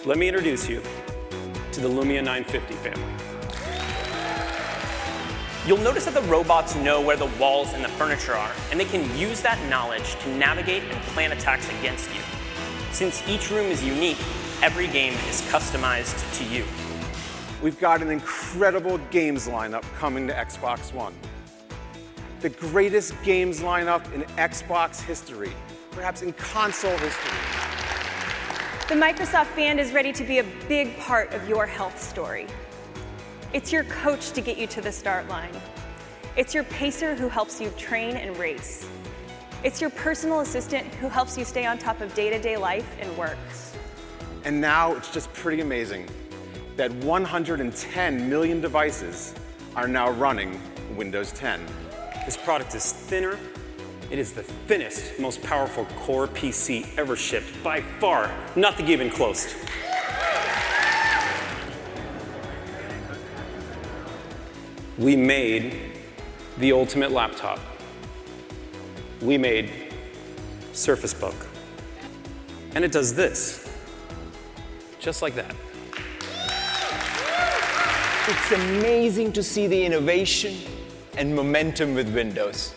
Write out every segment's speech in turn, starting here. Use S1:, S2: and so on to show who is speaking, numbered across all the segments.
S1: let me introduce you to the Lumia 950 family. You'll notice that the robots know where the walls and the furniture are, and they can use that knowledge to navigate and plan attacks against you. Since each room is unique, every game is customized to you.
S2: We've got an incredible games lineup coming to Xbox One. The greatest games lineup in Xbox history, perhaps in console history.
S3: The Microsoft Band is ready to be a big part of your health story. It's your coach to get you to the start line. It's your pacer who helps you train and race. It's your personal assistant who helps you stay on top of day-to-day life and work.
S2: And now it's just pretty amazing that 110 million devices are now running Windows 10.
S1: This product is thinner. It is the thinnest, most powerful Core PC ever shipped, by far, nothing even close. We made the ultimate laptop. We made Surface Book. And it does this, just like that.
S4: It's amazing to see the innovation and momentum with Windows.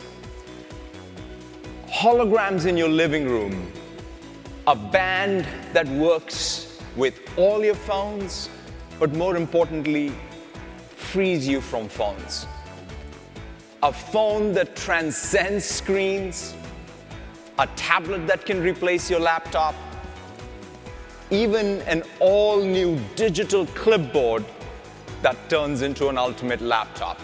S4: Holograms in your living room, a band that works with all your phones, but more importantly, frees you from phones. A phone that transcends screens, a tablet that can replace your laptop, even an all-new digital clipboard that turns into an ultimate laptop.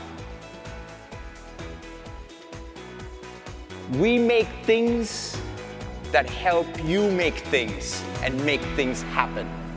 S4: We make things that help you make things and make things happen.